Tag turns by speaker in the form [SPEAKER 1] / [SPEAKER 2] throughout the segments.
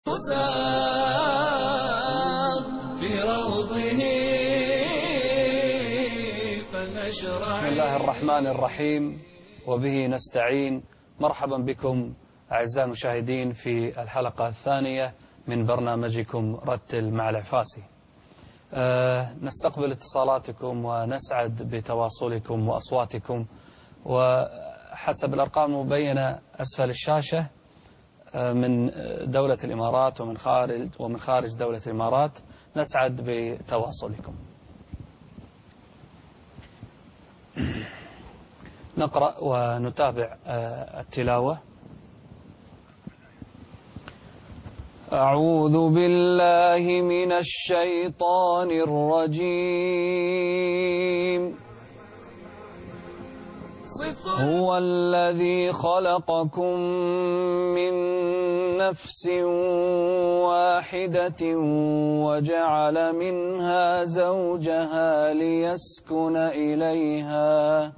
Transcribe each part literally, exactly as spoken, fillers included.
[SPEAKER 1] في روضه فلنشرع.
[SPEAKER 2] بسم الله الرحمن الرحيم وبه نستعين. مرحبا بكم أعزائي المشاهدين في الحلقة الثانية من برنامجكم رتل مع العفاسي. أه نستقبل اتصالاتكم ونسعد بتواصلكم وأصواتكم، وحسب الأرقام المبينة أسفل الشاشة من دولة الإمارات ومن خارج ومن خارج دولة الإمارات نسعد بتواصلكم. نقرأ ونتابع التلاوة. أعوذ بالله من الشيطان الرجيم. هو الذي خلقكم من نفس واحدة وجعل منها زوجها ليسكن إليها،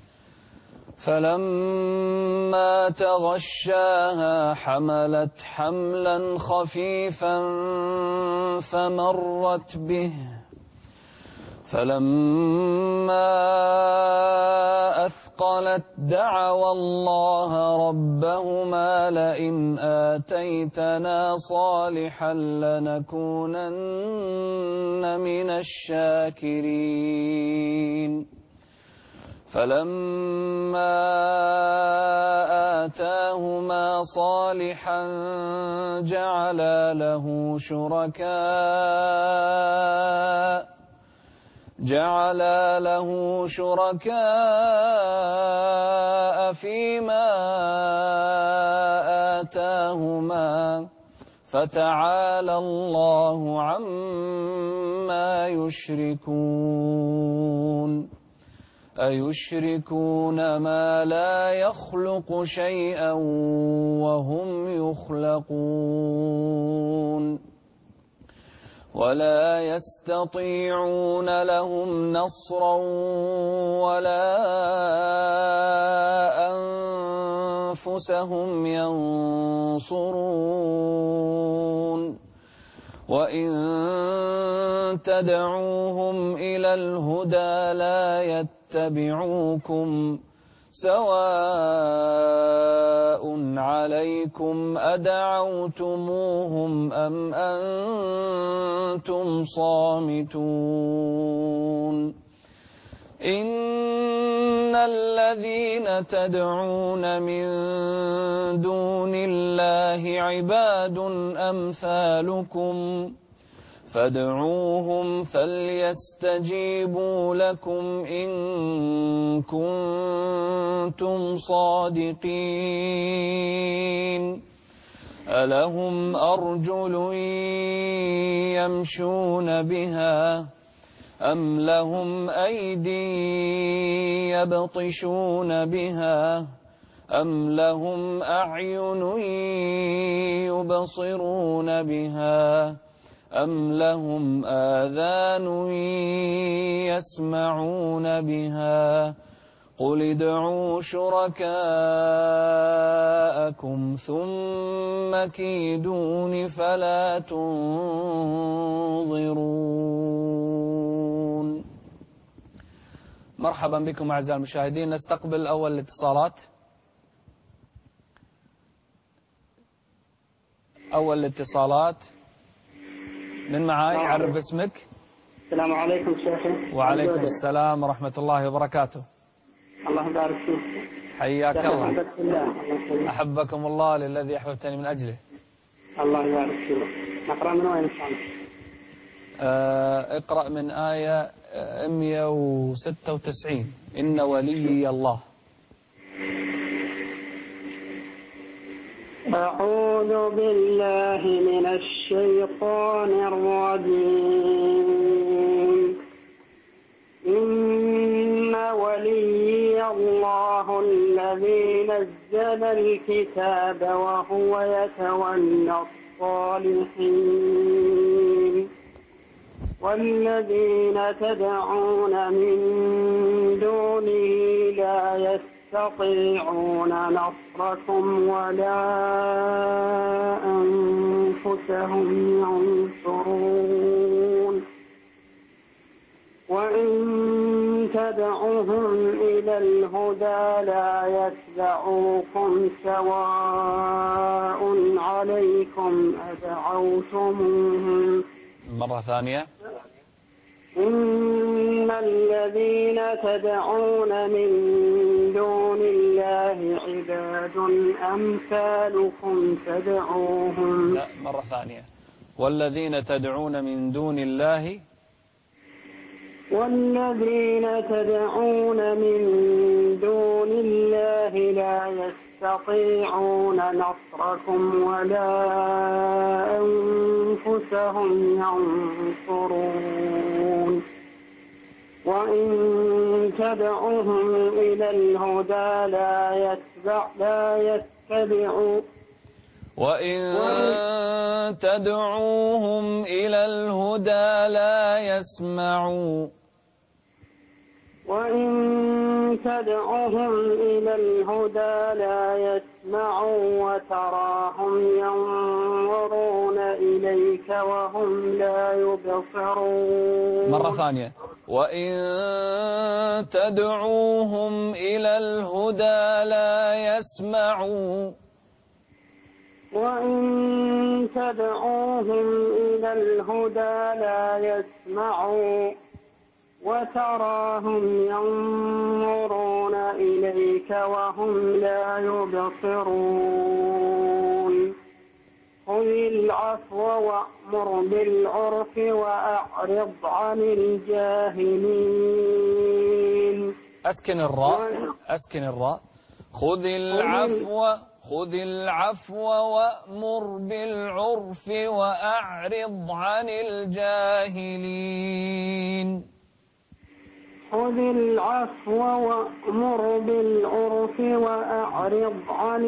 [SPEAKER 2] فلما تغشاها حملت حملا خفيفا فمرت به، فلما أثقلت دعوا الله ربهما لئن آتيتنا صالحا لنكونن من الشاكرين. فلما آتاهما صالحا جعلا له شركاء جعلا له شركاء فيما آتاهما فتعالى الله عما يشركون. أيشركون ما لا يخلق شيئا وهم يخلقون ولا يستطيعون لهم نصرا ولا أنفسهم ينصرون. وإن تدعوهم إلى الهدى لا يتبعوكم سواء عليكم أدعوتموهم أم أنتم صامتون. إن الذين تدعون من دون الله عباد أمثالكم فادعوهم فليستجيبوا لكم إن كنتم صادقين. ألهم أرجل يمشون بها أم لهم أيدي يبطشون بها أم لهم أعين يبصرون بها أم لهم آذان يسمعون بها. قل ادعوا شركاءكم ثم كيدون فلا تنظرون. مرحبا بكم أعزائي المشاهدين. نستقبل أول الاتصالات. أول الاتصالات من معاي؟ عرف اسمك.
[SPEAKER 3] السلام عليكم شيخي.
[SPEAKER 2] وعليكم السلام ورحمة الله وبركاته.
[SPEAKER 3] الله يبارك فيك.
[SPEAKER 2] حياك الله.
[SPEAKER 3] أحبك الله.
[SPEAKER 2] أحبكم الله للذي أحببتني من أجله.
[SPEAKER 3] الله يبارك فيك. نقرأ من وين إن شاء الله؟
[SPEAKER 2] آه اقرأ من آية مئة وستة وتسعين. إن وليي الله.
[SPEAKER 3] أعوذ بالله من الشيطان الرجيم. إن وليي الله الذي نزل الكتاب وهو يتولى الصالحين والذين تدعون من دونه لا يستطيعون نصركم ولا أنفسهم هم ينصرون وإن تدعوهم إلى الهدى لا يتبعوكم سواء عليكم أدعوتموهم.
[SPEAKER 2] مرة ثانية.
[SPEAKER 3] إن الذين تدعون من دون الله عباد أمثالكم تدعوهم.
[SPEAKER 2] لا، مرة ثانية. والذين تدعون من دون الله
[SPEAKER 3] والذين تدعون من دون الله لا يستطيعون نصركم ولا أنفسهم ينصرون وإن تدعوهم إلى الهدى لا يتبع لا يتبعوا
[SPEAKER 2] وإن تدعوهم إلى الهدى لا يسمعوا
[SPEAKER 3] وإن تدعوهم إلى الهدى لا يسمعوا وتراهم ينظرون إليك وهم لا يبصرون.
[SPEAKER 2] مرة ثانية. وإن تدعوهم إلى الهدى لا يسمعوا
[SPEAKER 3] وإن تدعوهم إلى الهدى لا يسمعوا وتراهم ينظرون إليك وهم لا يبصرون. خذ العفو وأمر بالعرف وأعرض عن الجاهلين.
[SPEAKER 2] أسكن الراء أسكن الراء. خذ العفو خذ العفو وأمر بالعرف وأعرض عن الجاهلين.
[SPEAKER 3] خذ العفو وأمر بالعرف وأعرض عن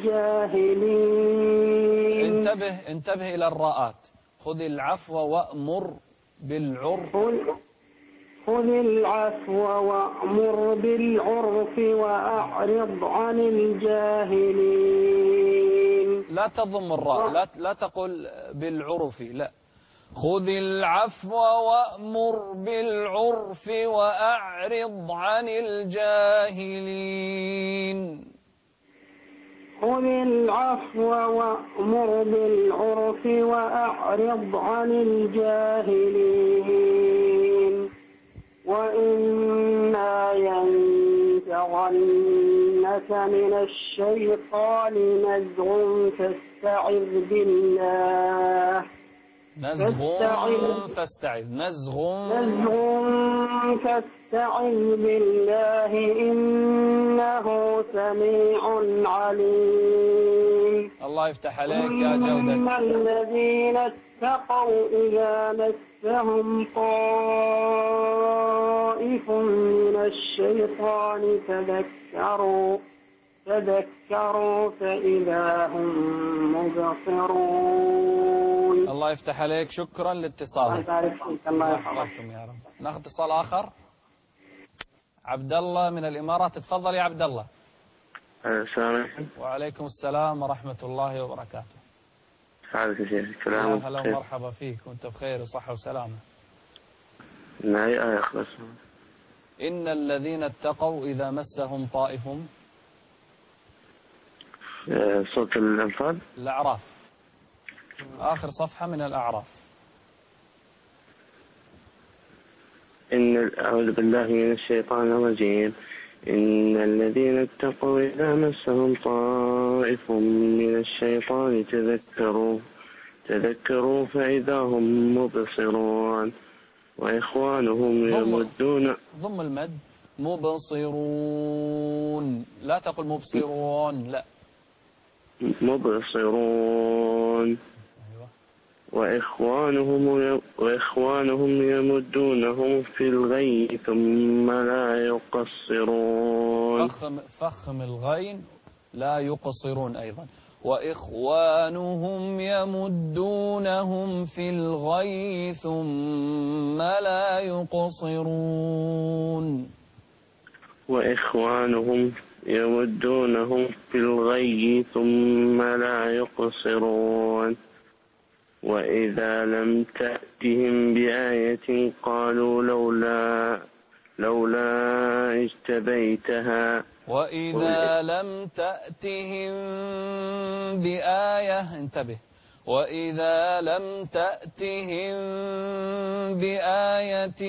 [SPEAKER 3] الجاهلين.
[SPEAKER 2] انتبه انتبه إلى الراءات. خذ العفو وأمر بالعرف.
[SPEAKER 3] خذ العفو وأمر بالعرف وأعرض عن الجاهلين.
[SPEAKER 2] لا تضم الراء. لا لا تقل بالعرف. لا. خذ العفو وأمر بالعرف وأعرض عن الجاهلين.
[SPEAKER 3] خذ العفو وأمر بالعرف وأعرض عن الجاهلين. وإما ينزغنك من الشيطان نزغ فاستعذ بالله.
[SPEAKER 2] نزغ فاستعذ. نزغ
[SPEAKER 3] نزغ فاستعذ بالله إنه سميع عليم.
[SPEAKER 2] الله يفتح عليك يا جودة.
[SPEAKER 3] إن الذين اتقوا إذا مسهم طائف من الشيطان تذكروا تذكروا فإذا هم مبصرون.
[SPEAKER 2] الله يفتح عليك. شكرا لاتصالك.
[SPEAKER 3] الله يحفظكم
[SPEAKER 2] يا رب. ناخذ اتصال آخر. عبد الله من الإمارات. تفضل يا عبد الله.
[SPEAKER 4] السلام عليكم.
[SPEAKER 2] وعليكم السلام ورحمة الله وبركاته.
[SPEAKER 4] حالك يا شيخ؟ السلام
[SPEAKER 2] هلا ومرحبا فيك، وانت بخير وصحة وسلامة.
[SPEAKER 4] معي آية خلاص.
[SPEAKER 2] إن الذين اتقوا إذا مسهم طائف.
[SPEAKER 4] صوت الأنفال.
[SPEAKER 2] الأعراف. آخر صفحة من الأعراف.
[SPEAKER 4] إن أعوذ بالله من الشيطان الرجيم. إن الذين اتقوا إذا مسهم طائف من الشيطان تذكروا تذكروا فإذا هم مبصرون وإخوانهم يمدون.
[SPEAKER 2] ضم المد. مبصرون. لا تقل مبصرون. لا.
[SPEAKER 4] مبصرون. وإخوانهم وإخوانهم يمدونهم في الغي ثم لا يقصرون.
[SPEAKER 2] فخم, فخم الغين. لا يقصرون أيضا. وإخوانهم يمدونهم في الغي ثم لا يقصرون.
[SPEAKER 4] وإخوانهم يمدونهم في الغي ثم لا يقصرون. وإذا لم تأتهم بآية قالوا لولا لولا اجتبيتها
[SPEAKER 2] وإذا لم تأتهم بآية انتبه وإذا لم تأتهم بآية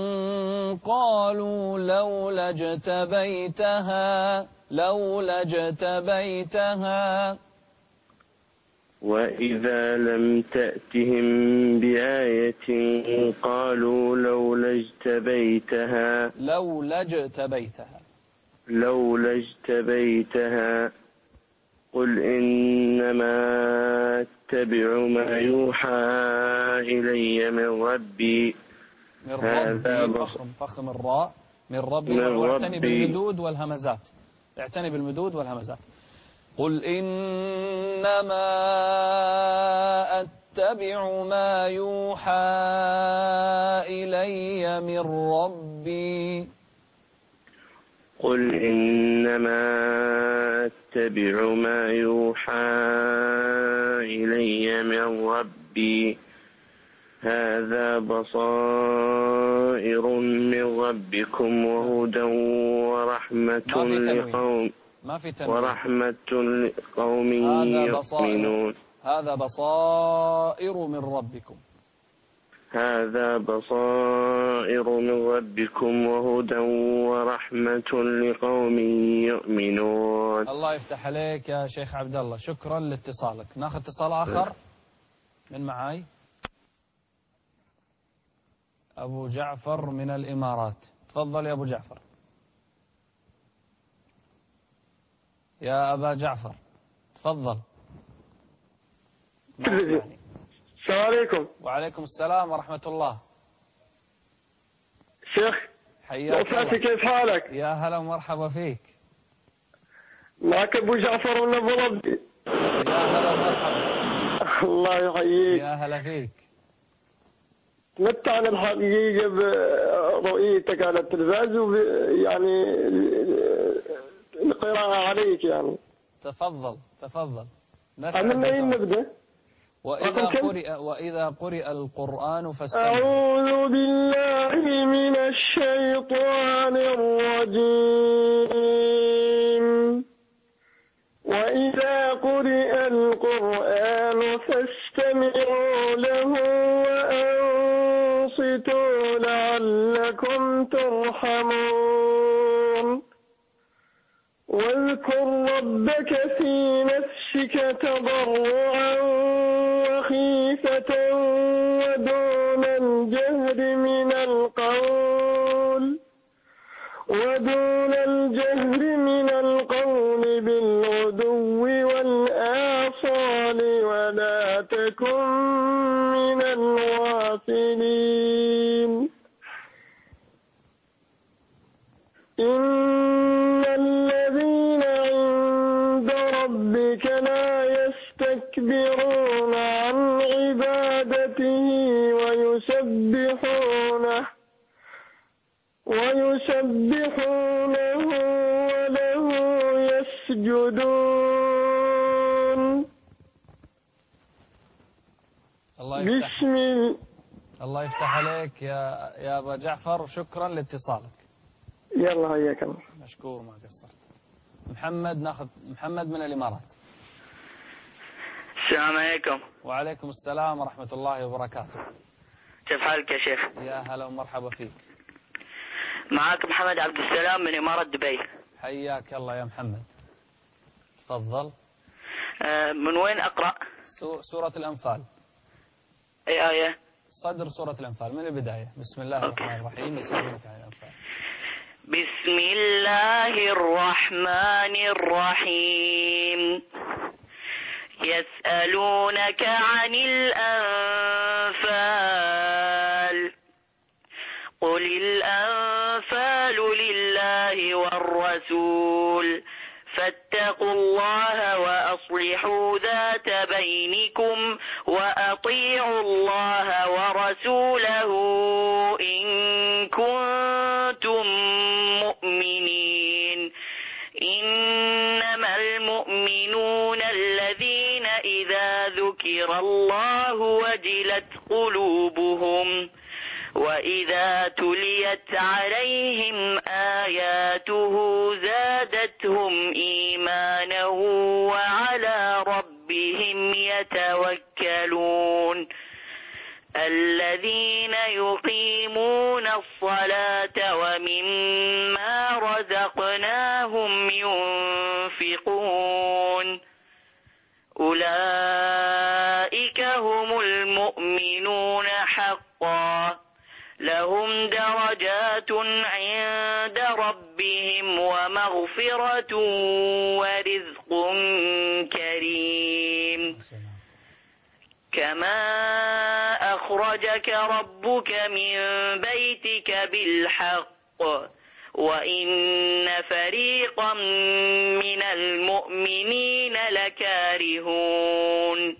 [SPEAKER 2] قالوا لولا اجتبيتها لولا اجتبيتها
[SPEAKER 4] وإذا لم تأتهم بآية قالوا لولا اجتبيتها
[SPEAKER 2] لولا اجتبيتها
[SPEAKER 4] لولا اجتبيتها قل إنما أتبع ما يوحى إلي من ربي
[SPEAKER 2] من
[SPEAKER 4] هذا
[SPEAKER 2] ربي
[SPEAKER 4] بص-
[SPEAKER 2] فخم فخم الراء من ربي
[SPEAKER 4] من
[SPEAKER 2] واعتني
[SPEAKER 4] ربي.
[SPEAKER 2] بالمدود والهمزات اعتني بالمدود والهمزات قل إنما أتبع ما يوحى إلي من ربي
[SPEAKER 4] قل إنما أتبع ما يوحى إلي من ربي هذا بصائر من ربكم وهدى ورحمة
[SPEAKER 2] ما في تنوين.
[SPEAKER 4] لقوم
[SPEAKER 2] ما في تنوين
[SPEAKER 4] ورحمة لقوم
[SPEAKER 2] هذا بصائر
[SPEAKER 4] يؤمنون
[SPEAKER 2] هذا بصائر من ربكم
[SPEAKER 4] هذا بصائر من ربكم وهدى ورحمة لقوم يؤمنون.
[SPEAKER 2] الله يفتح عليك يا شيخ عبد الله شكرا لاتصالك ناخذ اتصال آخر من معاي أبو جعفر من الإمارات تفضل يا أبو جعفر يا أبا جعفر تفضل ما أسمعني.
[SPEAKER 3] السلام عليكم
[SPEAKER 2] وعليكم السلام ورحمة الله
[SPEAKER 3] شيخ.
[SPEAKER 2] حياك
[SPEAKER 3] وفاتي
[SPEAKER 2] الله
[SPEAKER 3] كيف حالك؟
[SPEAKER 2] يا هلا ومرحبا فيك
[SPEAKER 3] معك ابو جعفر من ابو ربي.
[SPEAKER 2] يا هلا ومرحبا
[SPEAKER 3] الله يحييك.
[SPEAKER 2] يا هلا فيك
[SPEAKER 3] تمتعنا الحقيقة برؤيتك على التلفاز ويعني القراءة عليك يعني.
[SPEAKER 2] تفضل تفضل
[SPEAKER 3] من أين نبدأ؟
[SPEAKER 2] وإذا قرئ وإذا قرئ القرآن فاستمعوا.
[SPEAKER 3] أعوذ بالله من الشيطان الرجيم. وإذا قرئ القرآن فاستمعوا له وأنصتوا لعلكم ترحمون. واذكر ربك في نفسك تضرعا وخيفة ودون الجهر من القول ودون الجهر من القول بالغدو والآصال ولا تكن من الغافلين. إن الذين عند ربك لا يستكبرون عن عبادته ويسبحونه ويسبحونه وله يسجدون.
[SPEAKER 2] الله يفتح
[SPEAKER 3] بسم الله.
[SPEAKER 2] الله يفتح عليك يا يا أبا جعفر شكرا لاتصالك.
[SPEAKER 3] يلا هياك الله.
[SPEAKER 2] مشكور ما قصرت. محمد ناخذ محمد من الإمارات.
[SPEAKER 5] السلام عليكم.
[SPEAKER 2] وعليكم السلام ورحمة الله وبركاته.
[SPEAKER 5] كيف حالك يا شيخ؟
[SPEAKER 2] يا هلا ومرحبا فيك.
[SPEAKER 5] معاك محمد عبد السلام من إمارة دبي.
[SPEAKER 2] حياك الله يا محمد. تفضل.
[SPEAKER 5] آه من وين أقرأ؟
[SPEAKER 2] سورة الأنفال.
[SPEAKER 5] أي آية؟
[SPEAKER 2] صدر سورة الأنفال من البداية. بسم الله الرحمن الرحيم. يسألونك عن الأنفال.
[SPEAKER 5] بسم الله الرحمن الرحيم. يسألونك عن الأنفال قل الأنفال لله والرسول فاتقوا الله وأصلحوا ذات بينكم وأطيعوا الله ورسوله إن كنتم مؤمنين. إنما المؤمنون الذين إذا ذكر الله وجلت قلوبهم وإذا تليت عليهم آياته زادتهم إيمانا وعلى ربهم يتوكلون الذين يقيمون الصلاة ومما رزقناهم ينفقون أولئك هم المؤمنون حقا لهم درجات عند ربهم ومغفرة ورزق كريم كما أخرجك ربك من بيتك بالحق وإن فريقا من المؤمنين لكارهون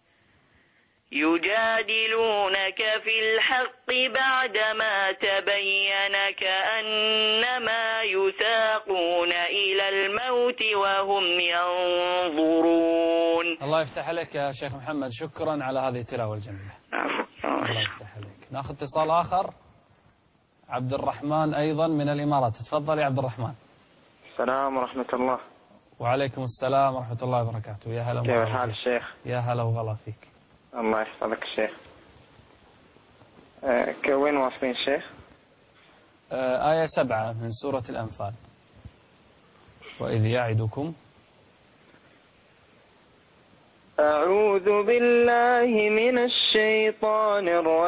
[SPEAKER 5] يجادلونك في الحق بعدما تبين كأنما يساقون إلى الموت وهم ينظرون.
[SPEAKER 2] الله يفتح عليك يا شيخ محمد، شكرا على هذه التلاوة الجميلة. الله يفتح عليك. ناخذ اتصال آخر. عبد الرحمن أيضا من الإمارات، تفضل يا عبد الرحمن.
[SPEAKER 6] السلام ورحمة الله.
[SPEAKER 2] وعليكم السلام ورحمة الله وبركاته. يا هلا
[SPEAKER 6] كيف حال الشيخ؟
[SPEAKER 2] يا هلا وغلا فيك.
[SPEAKER 6] الله يحفظك الشيخ. أه كوين واصلين الشيخ؟
[SPEAKER 2] آه آية سبعة من سورة الأنفال. وإذ يعدكم
[SPEAKER 6] أعوذ بالله من الشيطان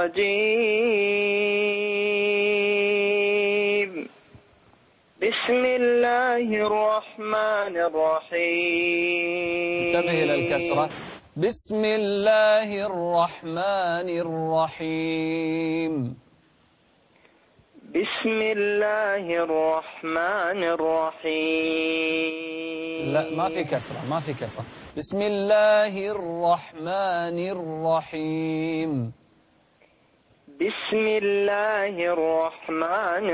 [SPEAKER 6] الرجيم. بسم الله الرحمن الرحيم.
[SPEAKER 2] انتبه إلى الكسرة. بسم الله الرحمن الرحيم.
[SPEAKER 6] بسم الله الرحمن الرحيم.
[SPEAKER 2] لا ما في كسرة، ما في كسرة. بسم الله الرحمن الرحيم.
[SPEAKER 6] بسم الله الرحمن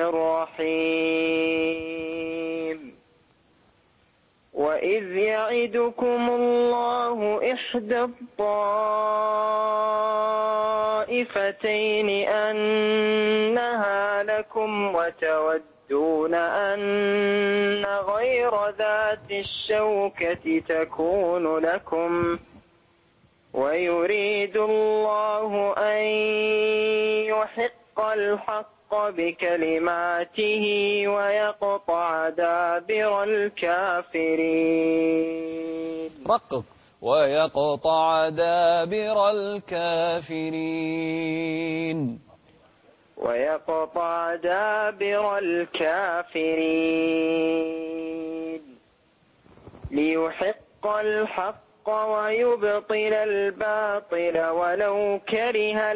[SPEAKER 6] الرحيم. وإذ يعدكم الله إحدى الطائفتين أنها لكم وتودون أن غير ذات الشوكة تكون لكم ويريد الله أن يحق الحق بكلماته ويقطع دابر الكافرين.
[SPEAKER 2] رقق. ويقطع دابر الكافرين.
[SPEAKER 6] ويقطع دابر الكافرين. ليحق الحق ويبطل الباطل ولو كره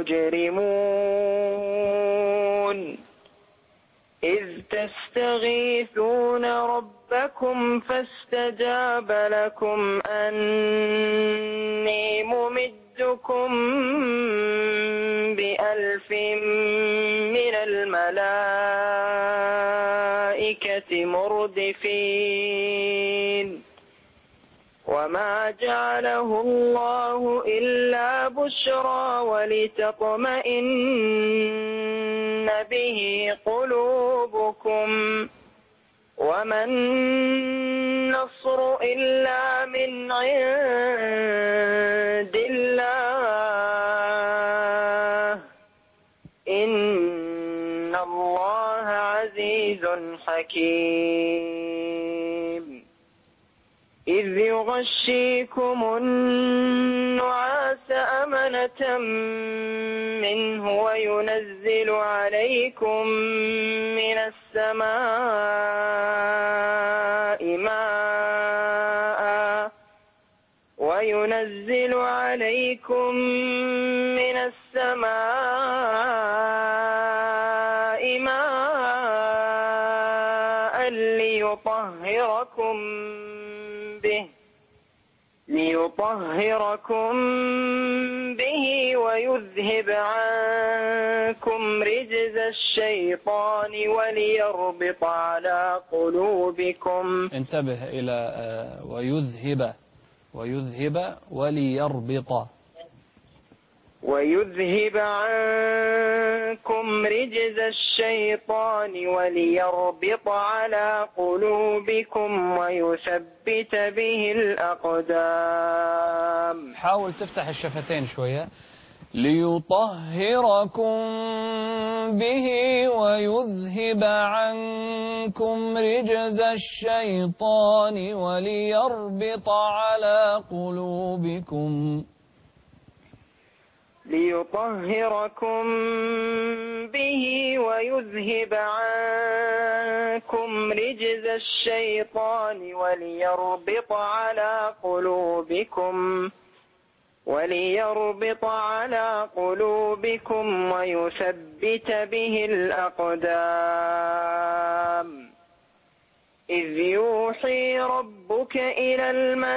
[SPEAKER 6] المجرمون. إذ تستغيثون ربكم فاستجاب لكم أني ممدكم بألف من الملائكة مردفين. وما جعله الله إلا بشرى ولتطمئن به قلوبكم وما النصر إلا من عند الله إن الله عزيز حكيم. إذ يغشيكم النعاس أمنة منه وينزل عليكم من السماء ماء وينزل عليكم من السماء ماء ليطهركم به ليطهركم به ويذهب عنكم رجز الشيطان وليربط على قلوبكم.
[SPEAKER 2] انتبه إلى ويذهب ويذهب وليربط.
[SPEAKER 6] ويذهب عنكم رجز الشيطان وليربط على قلوبكم ويثبت به الأقدام.
[SPEAKER 2] حاول تفتح الشفتين شوية. ليطهركم به ويذهب عنكم رجز الشيطان وليربط على قلوبكم.
[SPEAKER 6] ليطهركم به ويذهب عنكم رجز الشيطان وليربط على قلوبكم وليربط على قلوبكم ويثبت به الأقدام. إذ يوحي ربك إلى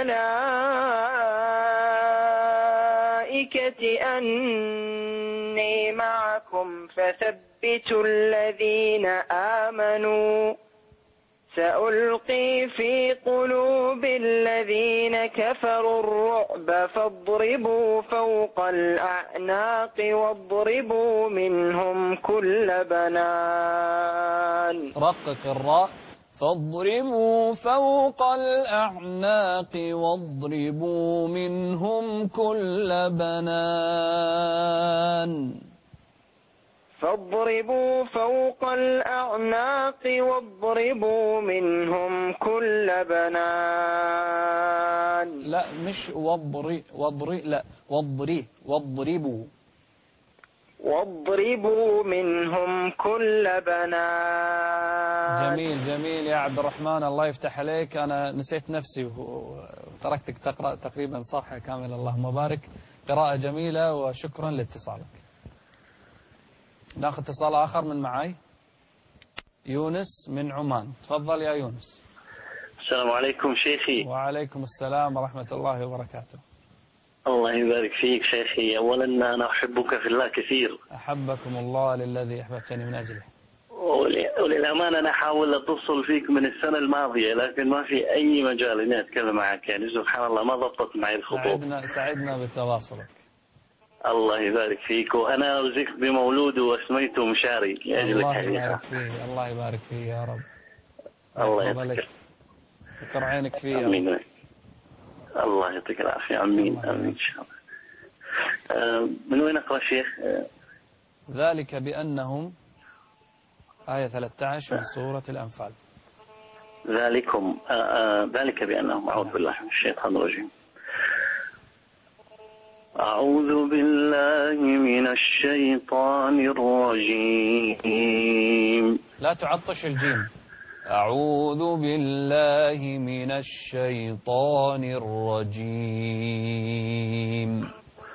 [SPEAKER 6] الملائكة أني معكم فثبتوا الذين آمنوا سألقي في قلوب الذين كفروا الرعب فاضربوا فوق الأعناق واضربوا منهم كل بنان.
[SPEAKER 2] رقق الراء. فاضربوا فوق الأعناق واضربوا منهم كل بنان.
[SPEAKER 6] فاضربوا فوق الأعناق واضربوا منهم كل بنان.
[SPEAKER 2] لا مش واضري واضري لا واضري واضربوا
[SPEAKER 6] واضربوا منهم كل بنان.
[SPEAKER 2] جميل جميل يا عبد الرحمن، الله يفتح عليك. أنا نسيت نفسي وتركتك تقرأ تقريبا صح كامل، اللهم بارك. قراءة جميلة وشكرا لاتصالك. ناخذ اتصال آخر من معاي. يونس من عمان، تفضل يا يونس.
[SPEAKER 7] السلام عليكم شيخي.
[SPEAKER 2] وعليكم السلام ورحمة الله وبركاته.
[SPEAKER 7] الله يبارك فيك شيخي. أولا أنا أحبك في الله كثير.
[SPEAKER 2] أحبكم الله للذي أحببتني من أجله.
[SPEAKER 7] وللأمانة أنا أحاول أتصل فيك من السنة الماضية لكن ما في أي مجال إني أتكلم معك، يعني سبحان الله ما ضبطت معي الخطوط.
[SPEAKER 2] سعدنا, سعدنا بتواصلك.
[SPEAKER 7] الله يبارك فيك. وأنا رزقت بمولود واسميته مشاري لأجلك.
[SPEAKER 2] الله يبارك فيك، الله يبارك فيك يا رب.
[SPEAKER 7] الله يبارك
[SPEAKER 2] فيك. فكر عينك فيه.
[SPEAKER 7] أمين. الله يعطيك العافية. أمين أمين إن شاء الله. آه من وين أقرأ شيخ؟ آه
[SPEAKER 2] ذلك بأنهم آية ثلاثة عشر من سورة الأنفال.
[SPEAKER 7] ذلكم آه آه ذلك بأنهم. أعوذ بالله من الشيطان الرجيم. أعوذ بالله من الشيطان الرجيم.
[SPEAKER 2] لا تعطش الجيم. أعوذ بالله من الشيطان الرجيم.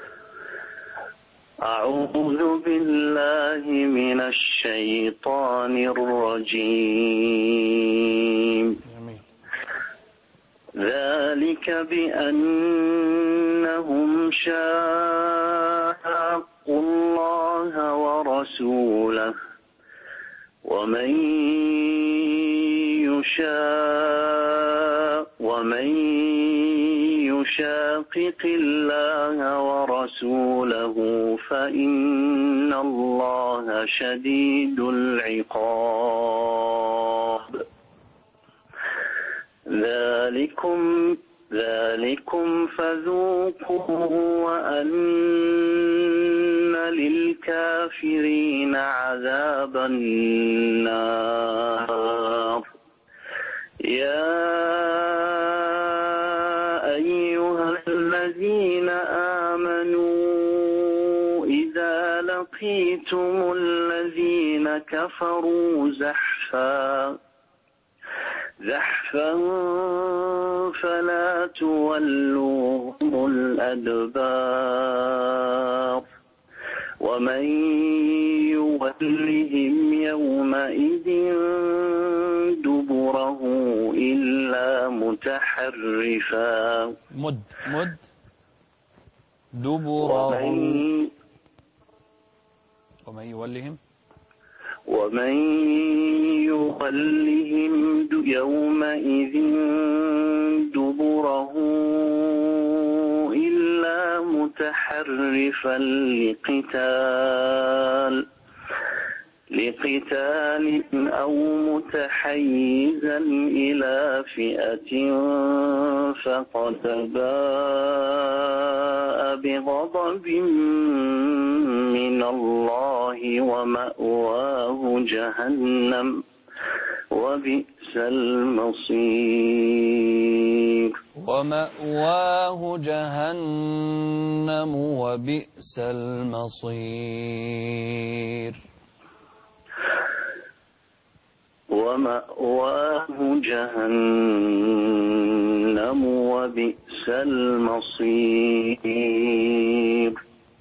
[SPEAKER 7] أعوذ بالله من الشيطان الرجيم. ذلك بأنهم شاقوا الله ورسوله ومن يشاق ومن يشاقق الله ورسوله فإن الله شديد العقاب. ذلكم ذلكم فذوقوه وأن للكافرين عذاب النار. يا أيها الذين آمنوا إذا لقيتم الذين كفروا زحفا زحفا فلا تولوهم الأدبار ومن يولهم يومئذ دبره إلا متحرفا
[SPEAKER 2] مد مد دبره
[SPEAKER 7] ومن,
[SPEAKER 2] ومن يولهم
[SPEAKER 7] ومن يولهم يومئذ دبره إلا متحرفا لقتال لقتال أو متحيزا إلى فئة فقد باء بغضب من الله ومأواه جهنم وبئس المصير
[SPEAKER 2] ومأواه جهنم وبئس المصير
[SPEAKER 7] ومأواه جهنم وبئس المصير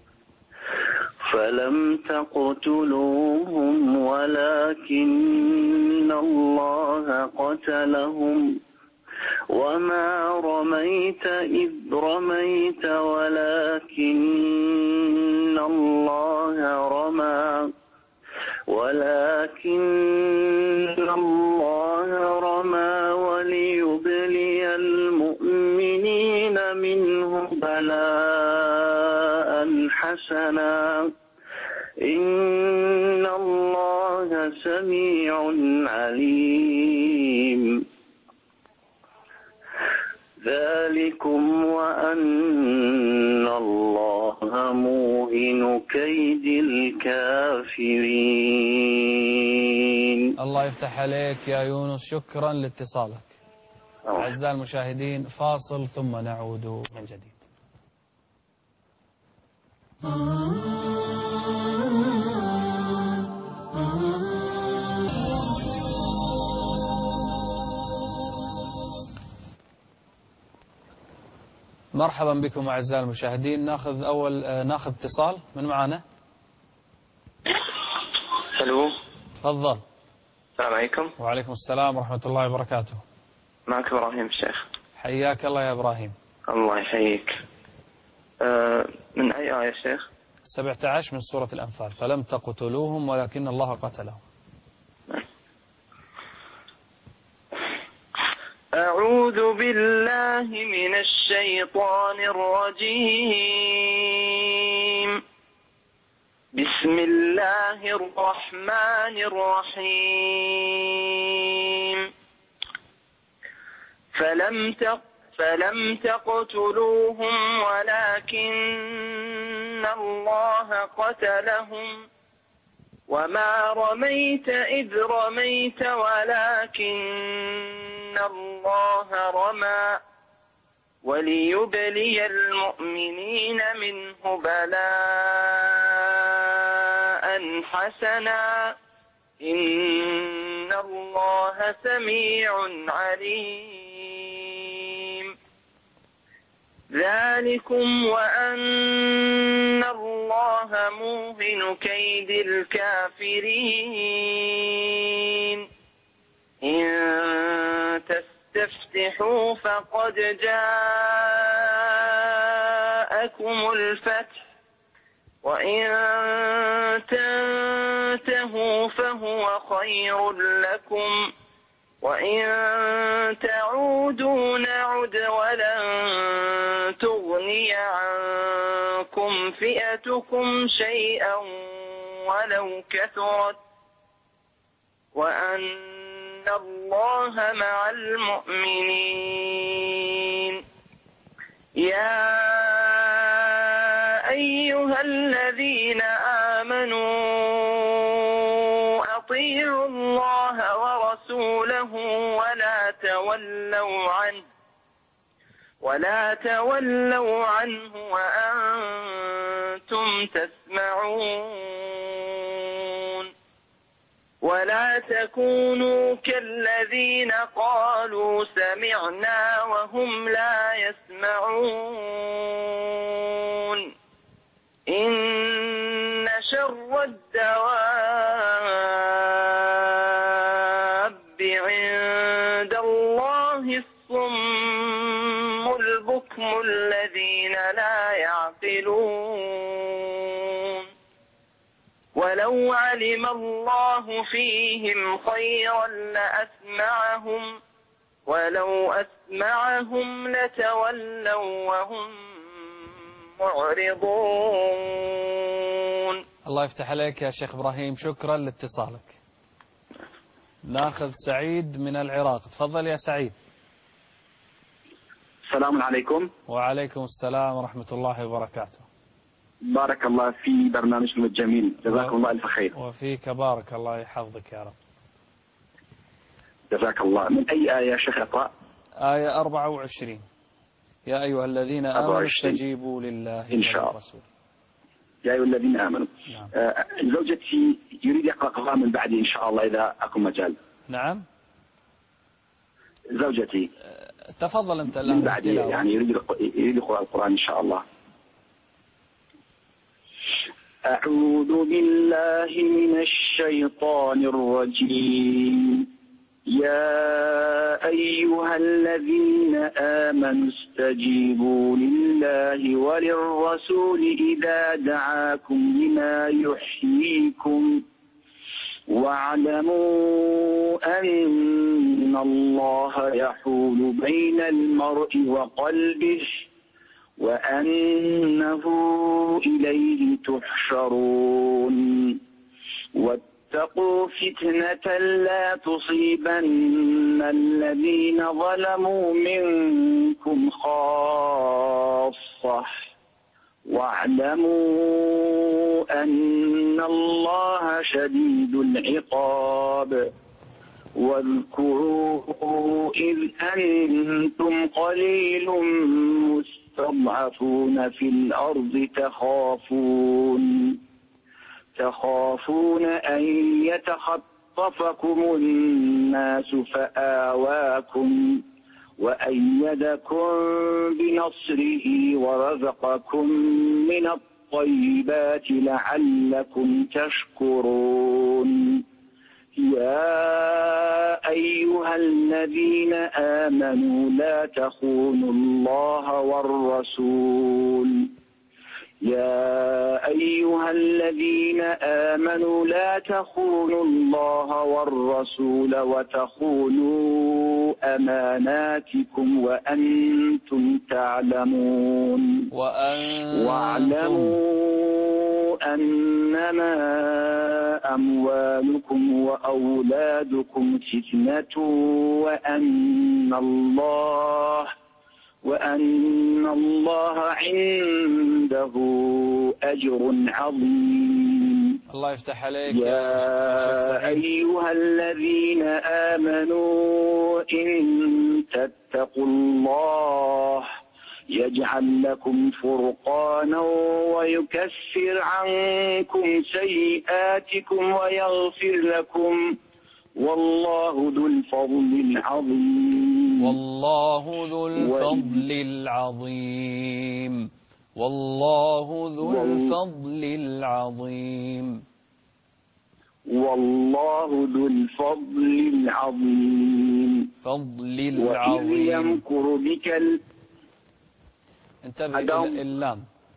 [SPEAKER 7] فلم تقتلوهم ولكن الله قتلهم وما رميت إذ رميت ولكن الله رمى ولكن الله رمى وليبلي المؤمنين منه بلاء حسنا إن الله سميع عليم ذلكم وأن الله موهن كيد الكافرين.
[SPEAKER 2] الله يفتح عليك يا يونس، شكرا لاتصالك. أعزائي المشاهدين فاصل ثم نعود من جديد. مرحبا بكم أعزائي المشاهدين. ناخذ أول آه ناخذ اتصال من معانا.
[SPEAKER 8] الو
[SPEAKER 2] تفضل.
[SPEAKER 8] السلام عليكم.
[SPEAKER 2] وعليكم السلام ورحمة الله وبركاته.
[SPEAKER 8] معك إبراهيم الشيخ.
[SPEAKER 2] حياك الله يا إبراهيم.
[SPEAKER 8] الله يحييك. أه من أي آية شيخ؟
[SPEAKER 2] سبعة عشر من سورة الأنفال. فلم تقتلوهم ولكن الله قتلهم.
[SPEAKER 6] أعوذ بالله من الشيطان الرجيم. بسم الله الرحمن الرحيم. فلم تق فلم تقتلوهم ولكن الله قتلهم وما رميت إذ رميت ولكن الله رمى وليبلي المؤمنين منه بلاء حسنا إن الله سميع عليم. ذلكم وأن الله موهن كيد الكافرين. إن تستفتحوا فقد جاءكم الفتح وإن تنتهوا فهو خير لكم وإن تعودوا نعد ولن تغني عنكم فئتكم شيئا ولو كثرت وأن الله مع المؤمنين. يا أيها الذين آمنوا أطيعوا الله ورسوله ولا تولوا عنه ولا تولوا عنه وأنتم تسمعون. ولا تكونوا كالذين قالوا سمعنا وهم لا يسمعون. إن شر الدواب عند الله الصم البكم الذين لا يعقلون. ولو علم الله فيهم خيرا لأسمعهم ولو أسمعهم لتولوا وهم معرضون.
[SPEAKER 2] الله يفتح عليك يا شيخ إبراهيم، شكرا لاتصالك. ناخذ سعيد من العراق. تفضل يا سعيد.
[SPEAKER 9] السلام عليكم.
[SPEAKER 2] وعليكم السلام ورحمة الله وبركاته.
[SPEAKER 9] بارك الله في برنامجكم الجميل، جزاكم الله ألف خير.
[SPEAKER 2] وفيك بارك الله يحفظك يا رب.
[SPEAKER 9] جزاك الله. من أي آية يا شيخ أقرأ؟
[SPEAKER 2] آية أربعة وعشرين. يا أيها الذين آمنوا استجيبوا لله
[SPEAKER 9] إن شاء الله.
[SPEAKER 2] والرسول.
[SPEAKER 9] يا أيها الذين آمنوا. نعم. آه زوجتي يريد يقرأ قراءة من بعدي إن شاء الله إذا أكو مجال.
[SPEAKER 2] نعم.
[SPEAKER 9] زوجتي.
[SPEAKER 2] آه تفضل أنت الآن.
[SPEAKER 9] من بعدي يعني يريد يريد يقرأ القرآن إن شاء الله. أعوذ بالله من الشيطان الرجيم. يا أيها الذين آمنوا استجيبوا لله وللرسول إذا دعاكم لما يحييكم واعلموا أن الله يحول بين المرء وقلبه وأنه إليه تحشرون. واتقوا فتنة لا تصيبن الذين ظلموا منكم خاصة واعلموا أن الله شديد العقاب. واذكروا إذ أنتم قليل مستضعفون في الأرض تخافون تخافون أن يتخطفكم الناس فآواكم وأيدكم بنصره ورزقكم من الطيبات لعلكم تشكرون. يا أيها الذين آمنوا لا تخونوا الله والرسول يا أيها الذين آمنوا لا تخونوا الله والرسول وتخونوا أماناتكم وأنتم تعلمون.
[SPEAKER 2] وأنتم
[SPEAKER 9] واعلموا أنما أموالكم وأولادكم فتنة وأن الله وأن الله عنده أجر عظيم.
[SPEAKER 2] الله يفتح عليك
[SPEAKER 9] يا, يا أيها الذين آمنوا إن تتقوا الله يجعل لكم فرقانا ويكفر عنكم سيئاتكم ويغفر لكم والله ذو الفضل العظيم.
[SPEAKER 2] والله ذو الفضل العظيم. والله ذو الفضل العظيم.
[SPEAKER 9] والله ذو الفضل العظيم.
[SPEAKER 2] فضل العظيم.
[SPEAKER 9] وإذ يمكر بك ال...
[SPEAKER 2] انتبه اللام.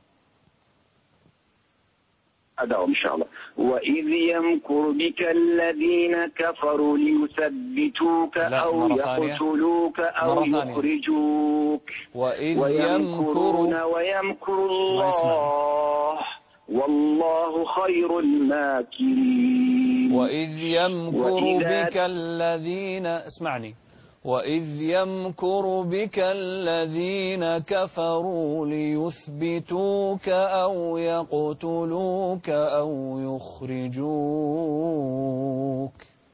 [SPEAKER 9] أدعو إن شاء الله. وإذ يمكر بك الذين كفروا ليثبتوك أو يقتلوك أو يخرجوك
[SPEAKER 2] وإذ
[SPEAKER 9] ويمكرون ويمكر الله والله خير الماكرين.
[SPEAKER 2] وإذ يمكر بك الذين اسمعني وإذ يمكر بك الذين كفروا ليثبتوك أو يقتلوك أو يخرجوك.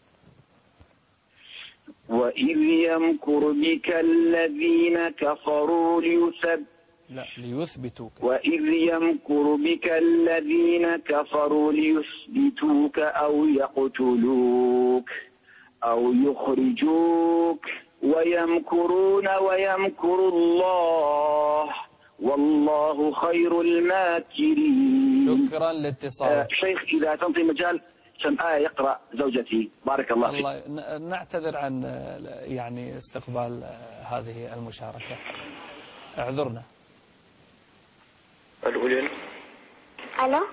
[SPEAKER 9] وإذ يمكر بك الذين كفروا ليثبتوك
[SPEAKER 2] لا ليثبتوك.
[SPEAKER 9] وإذ يمكر بك الذين كفروا ليثبتوك أو يقتلوك أو يخرجوك ويمكرون ويمكر الله والله خير الماكرين.
[SPEAKER 2] شكرا لاتصالك.
[SPEAKER 9] آه شيخ إذا تنطي مجال كم آية يقرأ زوجتي بارك الله فيك.
[SPEAKER 2] الله نعتذر عن يعني استقبال هذه المشاركة، اعذرنا.
[SPEAKER 8] الأولين.
[SPEAKER 10] ألو.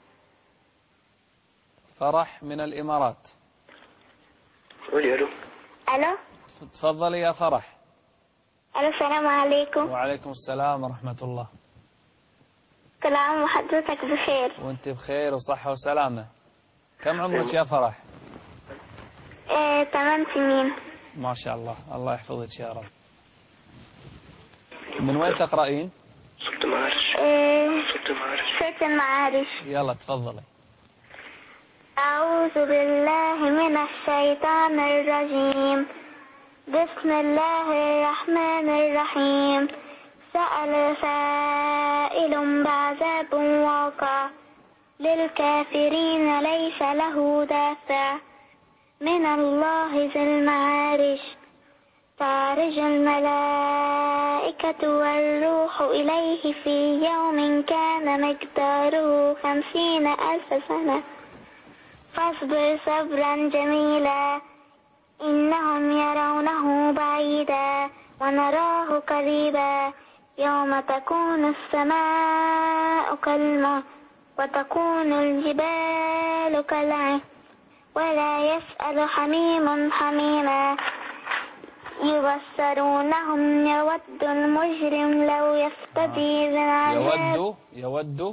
[SPEAKER 2] فرح من الإمارات.
[SPEAKER 8] قولي ألو.
[SPEAKER 10] ألو.
[SPEAKER 2] تفضلي يا فرح.
[SPEAKER 10] ألو السلام عليكم.
[SPEAKER 2] وعليكم السلام ورحمة الله.
[SPEAKER 10] كل عام وحضرتك بخير.
[SPEAKER 2] وانت بخير وصحة وسلامة. كم عمرك يا فرح؟
[SPEAKER 10] ايه ثمان سنين.
[SPEAKER 2] ما شاء الله، الله يحفظك يا رب. من وين تقرأين؟
[SPEAKER 10] سورة المعارج. ايه سورة المعارج.
[SPEAKER 2] يلا تفضلي.
[SPEAKER 10] أعوذ بالله من الشيطان الرجيم. بسم الله الرحمن الرحيم. سأل سائل بعذاب واقع للكافرين ليس له دافع من الله ذي المعارج. تعرج الملائكة والروح إليه في يوم كان مقداره خمسين ألف سنة فاصبر صبرا جميلا إنهم يرونه بعيدا ونراه قريبا يوم تكون السماء كالمهل وتكون الجبال كالعهن ولا يسأل حميم حميما يبصرونهم يود المجرم لو يفتدي من عذاب
[SPEAKER 2] يود يود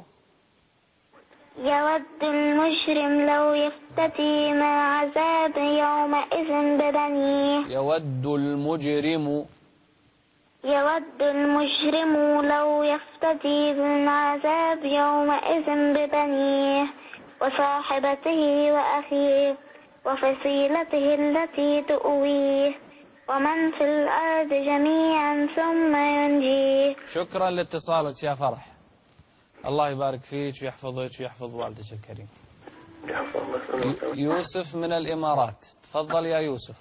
[SPEAKER 10] يود المجرم لو يفتدي من عذاب يومئذ ببنيه
[SPEAKER 2] يود المجرم
[SPEAKER 10] يود المجرم لو يفتدي من عذاب يومئذ ببنيه وصاحبته وأخيه وفصيلته التي تؤويه ومن في الأرض جميعا ثم ينجيه.
[SPEAKER 2] شكرا لاتصالك يا فرح. الله يبارك فيك ويحفظك ويحفظ والدك الكريم. يوسف من الإمارات، تفضل يا يوسف.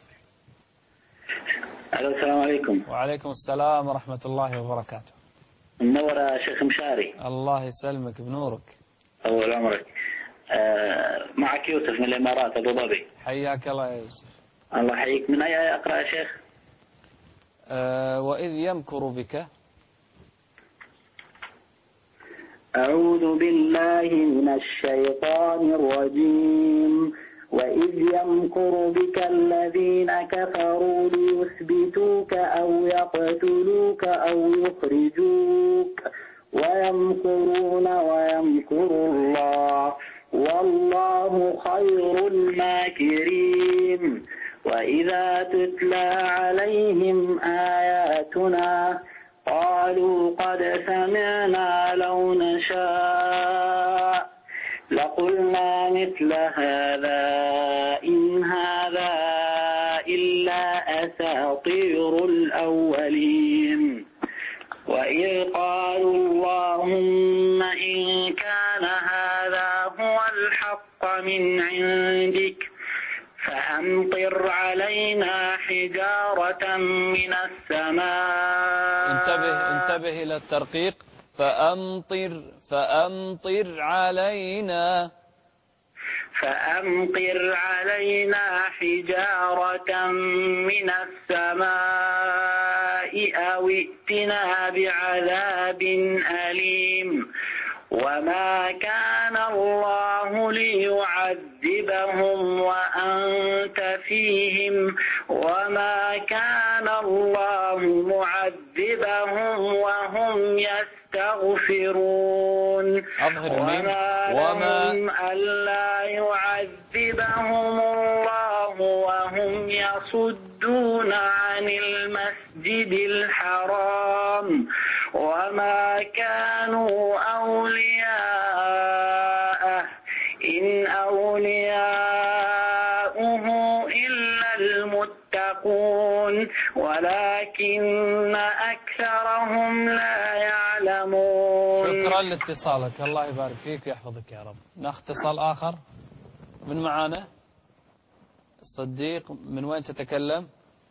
[SPEAKER 11] السلام عليكم.
[SPEAKER 2] وعليكم السلام ورحمة الله وبركاته.
[SPEAKER 11] منور يا شيخ مشاري.
[SPEAKER 2] الله يسلمك بنورك.
[SPEAKER 11] أول عمرك. آه معك يوسف من الإمارات أبو ظبي.
[SPEAKER 2] حياك الله يا يوسف.
[SPEAKER 11] الله يحييك. من أي آية أقرأ يا شيخ؟
[SPEAKER 2] آه وإذ يمكر بك.
[SPEAKER 12] أعوذ بالله من الشيطان الرجيم. وإذ يمكر بك الذين كفروا ليثبتوك أو يقتلوك أو يخرجوك ويمكرون ويمكر الله والله خير الماكرين. وإذا تتلى عليهم آياتنا قالوا قد سمعنا لو نشاء لقلنا مثل هذا إن هذا إلا أساطير الأولين. وإذ قالوا اللهم إن كان هذا هو الحق من عندك فأمطر علينا حجارة من السماء.
[SPEAKER 2] انتبه انتبه إلى الترقيق. فأمطر فأمطر علينا
[SPEAKER 12] فأمطر علينا حجارة من السماء أو ائتنا بعذاب أليم. وما كان الله ليعذبهم وأنت فيهم وما كان الله معذبهم وهم يستغفرون. وما لهم ألا يعذبهم الله وهم يصدون عن المسجد الحرام وما كانوا أولياءه إن أولياؤه إلا المتقون ولكن أكثرهم لا يعلمون.
[SPEAKER 2] شكرا لاتصالك. الله يبارك فيك ويحفظك يا رب. ناخذ اتصال آخر. من معانا؟ الصديق، من وين تتكلم؟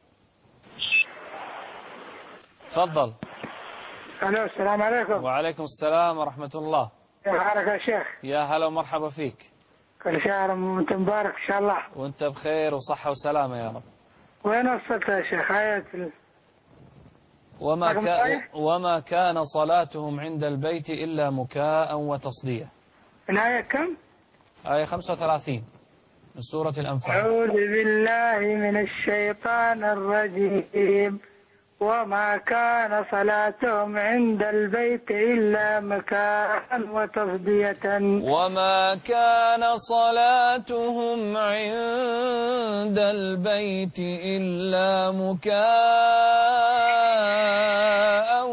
[SPEAKER 2] تفضل.
[SPEAKER 13] الو السلام عليكم.
[SPEAKER 2] وعليكم السلام ورحمة الله.
[SPEAKER 13] كيف حالك يا شيخ؟
[SPEAKER 2] يا هلا ومرحبا فيك.
[SPEAKER 13] كل شهر وانت مبارك ان شاء الله.
[SPEAKER 2] وانت بخير وصحة وسلامة يا رب.
[SPEAKER 13] وين وصلت يا شيخ؟ آية ال...
[SPEAKER 2] وما, كا... وما كان صلاتهم عند البيت إلا مكاء وتصدية.
[SPEAKER 13] الآية كم؟
[SPEAKER 2] آية خمسة وثلاثين من سورة الأنفال.
[SPEAKER 13] أعوذ بالله من الشيطان الرجيم. وما كان صلاتهم عند البيت إلا مكاء وتصدية
[SPEAKER 2] وما كان صلاتهم عند البيت إلا مكاء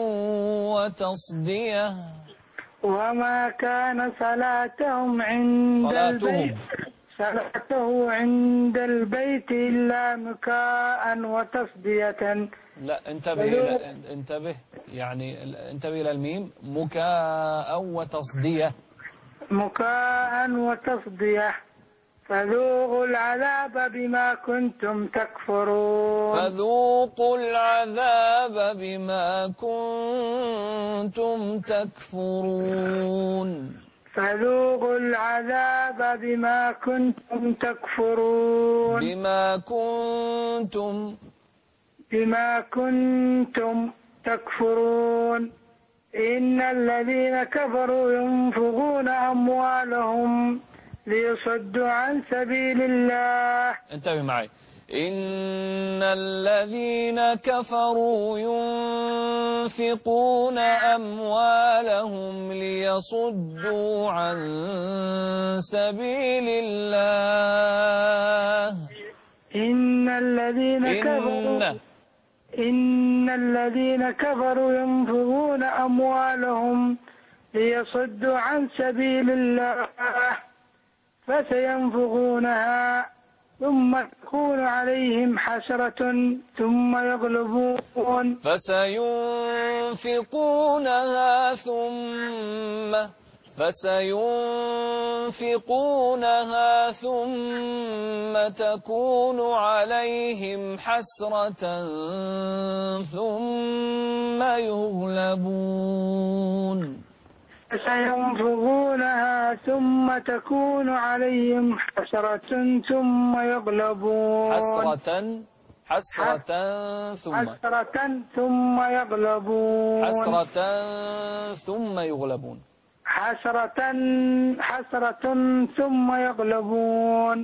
[SPEAKER 2] وتصدية
[SPEAKER 13] وما كان صلاتهم عند
[SPEAKER 2] صلاتهم.
[SPEAKER 13] البيت صلاته عند البيت إلا مكاء وتصدية.
[SPEAKER 2] لا انتبه إلى انتبه يعني انتبه إلى الميم مكاء وتصدية
[SPEAKER 13] مكاء وتصدية فذوقوا العذاب بما كنتم تكفرون
[SPEAKER 2] فذوقوا العذاب بما كنتم تكفرون
[SPEAKER 13] فذوقوا العذاب بما كنتم تكفرون
[SPEAKER 2] بما كنتم
[SPEAKER 13] بما كنتم تكفرون إن الذين كفروا ينفقون أموالهم ليصدوا عن سبيل الله.
[SPEAKER 2] انتبه معي. إن الذين كفروا ينفقون أموالهم ليصدوا عن سبيل الله.
[SPEAKER 13] إن الذين كفروا
[SPEAKER 2] إن,
[SPEAKER 13] إن الذين كفروا ينفقون أموالهم ليصدوا عن سبيل الله فسينفقونها ثم تكون عليهم حسرة ثم يغلبون
[SPEAKER 2] فسينفقونها ثم فسينفقونها ثم تكون عليهم حسرة ثم يغلبون
[SPEAKER 13] فسينفقونها ثم تكون عليهم حسرة ثم يغلبون
[SPEAKER 2] حسرة حسرة ثم
[SPEAKER 13] حسرة ثم يغلبون
[SPEAKER 2] حسرة ثم يغلبون
[SPEAKER 13] حسرة حسرة ثم يغلبون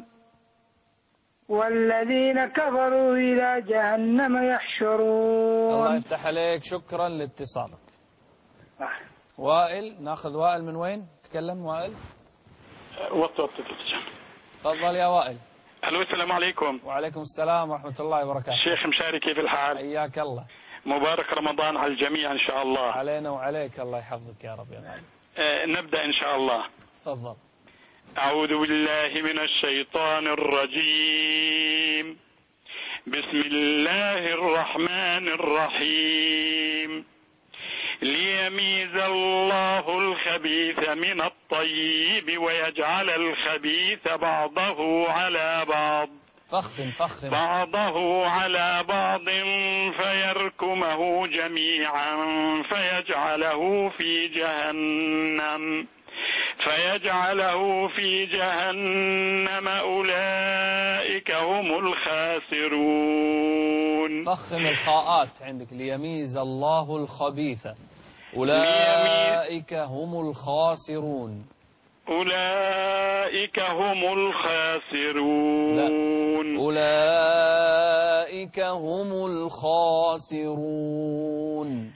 [SPEAKER 13] والذين كفروا إلى جهنم يحشرون.
[SPEAKER 2] الله يفتح عليك. شكرا لاتصالك. وائل، ناخذ وائل من وين؟ تكلم وائل.
[SPEAKER 14] وقت وقت
[SPEAKER 2] تفضل يا وائل.
[SPEAKER 14] الو السلام عليكم.
[SPEAKER 2] وعليكم السلام ورحمة الله وبركاته.
[SPEAKER 14] شيخ مشاري كيف الحال؟
[SPEAKER 2] حياك الله.
[SPEAKER 14] مبارك رمضان على الجميع إن شاء الله.
[SPEAKER 2] علينا وعليك، الله يحفظك يا رب يا غالي.
[SPEAKER 14] آه نبدأ إن شاء الله.
[SPEAKER 2] تفضل.
[SPEAKER 14] أعوذ بالله من الشيطان الرجيم. بسم الله الرحمن الرحيم. ليميز الله الخبيث من الطيب ويجعل الخبيث بعضه على بعض
[SPEAKER 2] فخم فخم
[SPEAKER 14] بعضه على بعض فيركمه جميعا فيجعله في جهنم فيجعله في جهنم أولئك هم الخاسرون.
[SPEAKER 2] فخم الخاءات عندك. ليميز الله الخبيث أولئك هم الخاسرون.
[SPEAKER 14] أولئك هم الخاسرون.
[SPEAKER 2] لا. أولئك هم الخاسرون.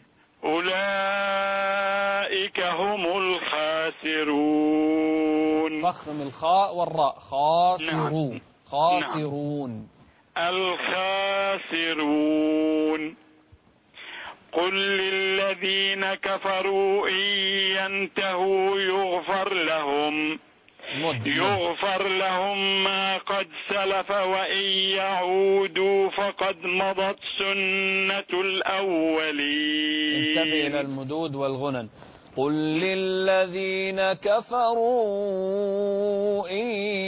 [SPEAKER 14] أولئك هم الخاسرون.
[SPEAKER 2] فخم الخاء والراء. خاسرون.
[SPEAKER 14] نعم.
[SPEAKER 2] خاسرون.
[SPEAKER 14] نعم. الخاسرون. قل للذين كفروا إن ينتهوا يغفر لهم يغفر لهم ما قد سلف وإن يعودوا فقد مضت سنة الأولين.
[SPEAKER 2] انتبه إلى المدود والغنن. قل للذين كفروا إن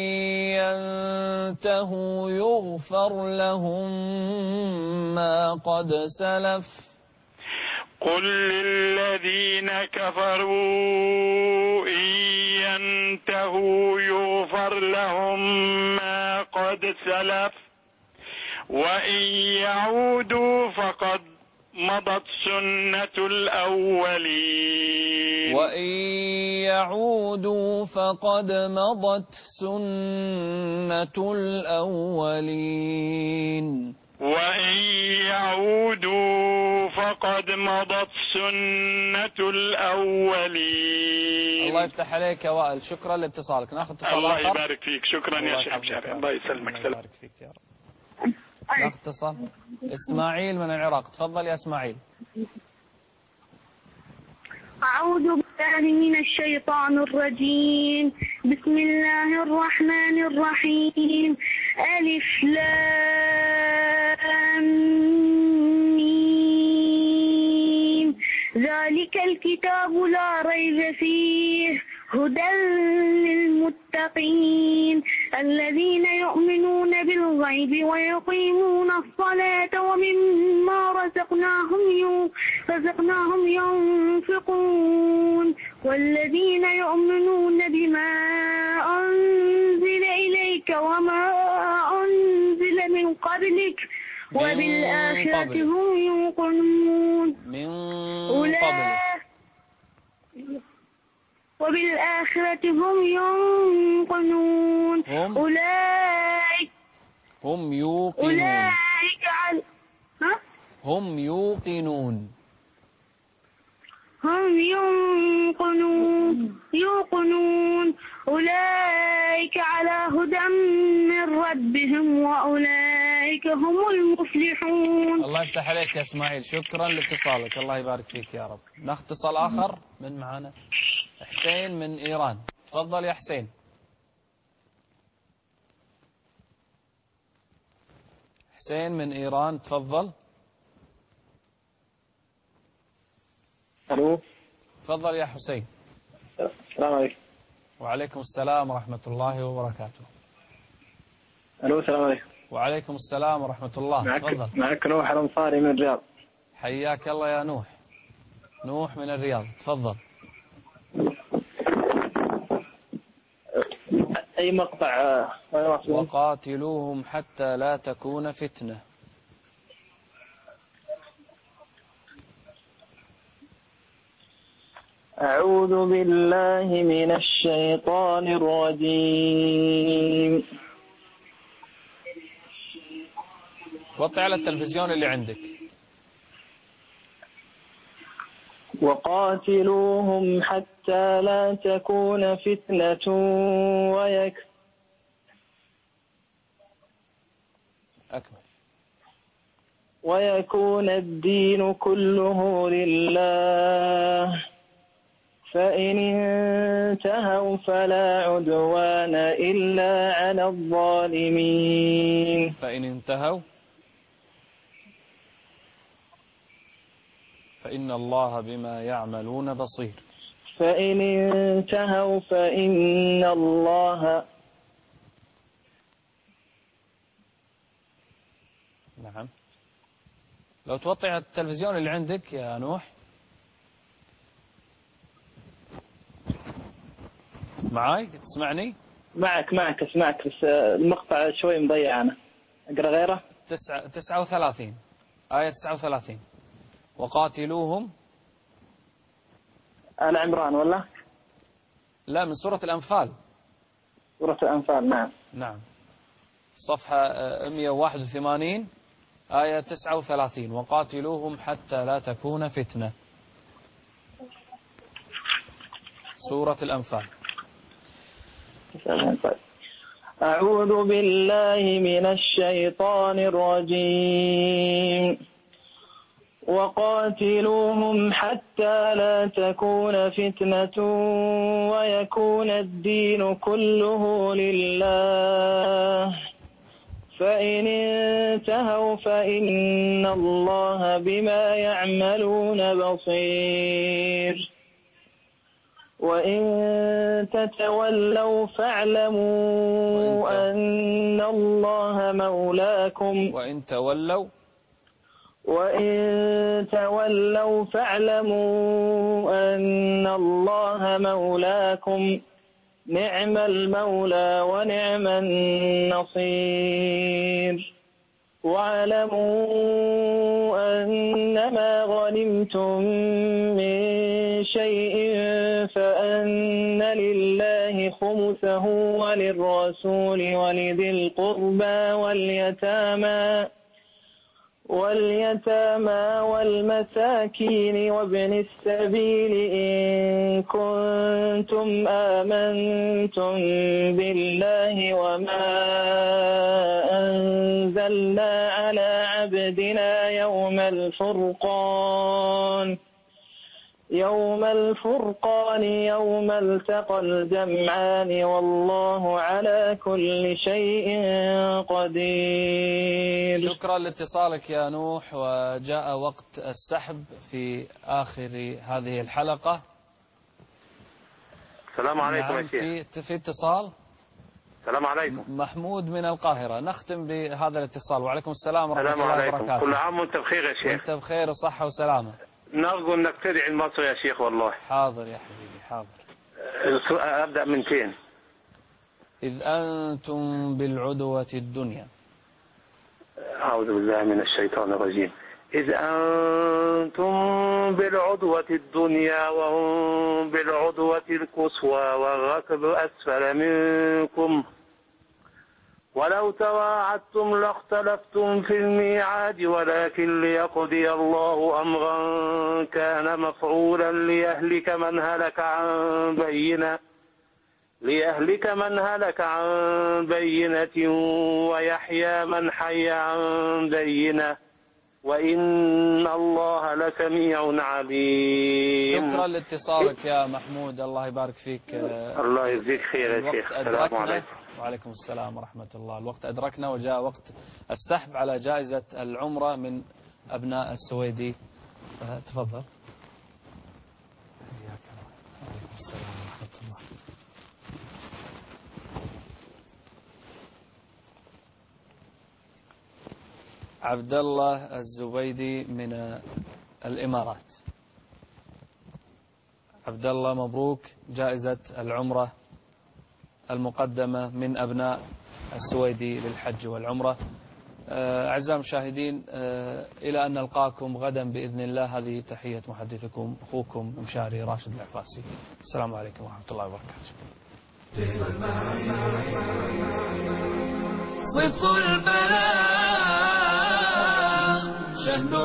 [SPEAKER 2] ينتهوا يغفر لهم ما قد سلف.
[SPEAKER 14] قل للذين كفروا إن ينتهوا يغفر لهم ما قد سلف وإن يعودوا فقد مضت سنة الأولين.
[SPEAKER 2] وإن يعودوا فقد مضت سنة الأولين.
[SPEAKER 14] وإن يعودوا فقد مضت سنة الأولين.
[SPEAKER 2] الله يفتح عليك يا وائل، شكرا لاتصالك. ناخذ اتصال
[SPEAKER 14] الله
[SPEAKER 2] آخر.
[SPEAKER 14] يبارك فيك. شكرا يا شيخ مشاري. الله يسلمك.
[SPEAKER 2] الله يبارك فيك يا رب. ناخذ اتصال. إسماعيل من العراق، تفضل يا إسماعيل.
[SPEAKER 10] أعوذ بالله من الشيطان الرجيم. بسم الله الرحمن الرحيم. ألف لام ميم. ذلك الكتاب لا ريب فيه هدى للمتقين الذين يؤمنون بالغيب ويقيمون الصلاة ومما رزقناهم رزقناهم ينفقون والذين يؤمنون بما أنزل إليك وما أنزل من قبلك وبالآخرة هم يوقنون.
[SPEAKER 2] من
[SPEAKER 10] قبلك وبالآخرة هم يوقنون. أولئك
[SPEAKER 2] هم يوقنون.
[SPEAKER 10] أولئك على ها؟
[SPEAKER 2] هم يوقنون.
[SPEAKER 10] هم يوقنون يوقنون أولئك على هدى من ربهم وأولئك هم المفلحون.
[SPEAKER 2] الله يفتح عليك يا إسماعيل، شكرا لاتصالك. الله يبارك فيك يا رب. ناخذ اتصال آخر. من معنا؟ حسين من إيران، تفضل يا حسين. حسين من إيران، تفضل.
[SPEAKER 15] ألو.
[SPEAKER 2] تفضل يا حسين.
[SPEAKER 15] السلام عليكم.
[SPEAKER 2] وعليكم السلام ورحمة الله وبركاته.
[SPEAKER 15] ألو. السلام عليكم.
[SPEAKER 2] وعليكم السلام ورحمة الله.
[SPEAKER 15] معك
[SPEAKER 2] تفضل.
[SPEAKER 15] معك نوح الأنصاري من الرياض.
[SPEAKER 2] حياك الله يا نوح. نوح من الرياض، تفضل.
[SPEAKER 15] أي مقطع؟
[SPEAKER 2] وقاتلوهم حتى لا تكون فتنة.
[SPEAKER 15] أعوذ بالله من الشيطان الرجيم.
[SPEAKER 2] وطي على التلفزيون اللي عندك.
[SPEAKER 15] وقاتلوهم حتى لا تكون فتنة ويك
[SPEAKER 2] أكمل.
[SPEAKER 15] ويكون الدين كله لله فإن انتهوا فلا عدوان إلا على الظالمين.
[SPEAKER 2] فإن انتهوا فإن الله بما يعملون بصير.
[SPEAKER 15] فإن انتهوا فإن الله
[SPEAKER 2] نعم. لو توطي على التلفزيون اللي عندك يا نوح. معاي تسمعني؟
[SPEAKER 15] معك معك اسمعك، بس المقطع شوي مضيع. أنا أقرأ غيره.
[SPEAKER 2] تسعة, تسعة وثلاثين آية تسعة وثلاثين. وقاتلوهم.
[SPEAKER 15] آل عمران ولا؟
[SPEAKER 2] لا، من سورة الأنفال.
[SPEAKER 15] سورة الأنفال. نعم
[SPEAKER 2] نعم. صفحة مئة وواحد وثمانين آية تسعة وثلاثين. وقاتلوهم حتى لا تكون فتنة. سورة الأنفال.
[SPEAKER 15] أعوذ بالله من الشيطان الرجيم. وقاتلوهم حتى لا تكون فتنة ويكون الدين كله لله فإن انتهوا فإن الله بما يعملون بصير وإن تتولوا فاعلموا أن الله مولاكم.
[SPEAKER 2] وإن تولوا
[SPEAKER 15] وإن تولوا فاعلموا أن الله مولاكم نعم المولى ونعم النصير. واعلموا أنما غنمتم من شيء فأن لله خمسه وللرسول ولذي القربى واليتامى واليتامى والمساكين وابن السبيل إن كنتم آمنتم بالله وما أنزلنا على عبدنا يوم الفرقان يوم الفرقان يوم التقى الجمعان والله على كل شيء قدير.
[SPEAKER 2] شكرا لاتصالك يا نوح. وجاء وقت السحب في آخر هذه الحلقة.
[SPEAKER 16] السلام عليكم
[SPEAKER 2] نعم
[SPEAKER 16] يا شيخ.
[SPEAKER 2] في, في اتصال.
[SPEAKER 16] السلام عليكم.
[SPEAKER 2] محمود من القاهرة. نختم بهذا الاتصال. وعليكم السلام ورحمة الله وبركاته.
[SPEAKER 16] كل عام وانت بخير يا شيخ.
[SPEAKER 2] وانت بخير وصحة وسلامة.
[SPEAKER 16] نرجو انك تدعي لمصر يا شيخ والله.
[SPEAKER 2] حاضر يا حبيبي حاضر.
[SPEAKER 16] ابدأ من فين؟
[SPEAKER 2] إذ أنتم بالعدوة الدنيا.
[SPEAKER 16] أعوذ بالله من الشيطان الرجيم. إذ أنتم بالعدوة الدنيا وهم بالعدوة القصوى والركب أسفل منكم ولو تواعدتم لاختلفتم في الميعاد ولكن ليقضي الله أمرا كان مفعولا ليهلك من هلك عن بينة ليهلك من هلك عن بينة ويحيى من حي عن بينة وإن الله لسميع عليم.
[SPEAKER 2] شكرا لاتصالك يا محمود. الله يبارك فيك.
[SPEAKER 16] الله يجزيك خير يا شيخ. السلام عليكم.
[SPEAKER 2] وعليكم السلام ورحمة الله. الوقت أدركنا وجاء وقت السحب على جائزة العمرة من أبناء السويدي. تفضل. وعليكم السلام ورحمة الله. عبد الله الزبيدي من الإمارات. عبد الله مبروك جائزة العمرة المقدمة من أبناء السويدي للحج والعمرة. أعزائي المشاهدين إلى أن نلقاكم غدا بإذن الله. هذه تحية محدثكم أخوكم مشاري راشد العفاسي. السلام عليكم ورحمة الله وبركاته.
[SPEAKER 1] صدق البلاء شهد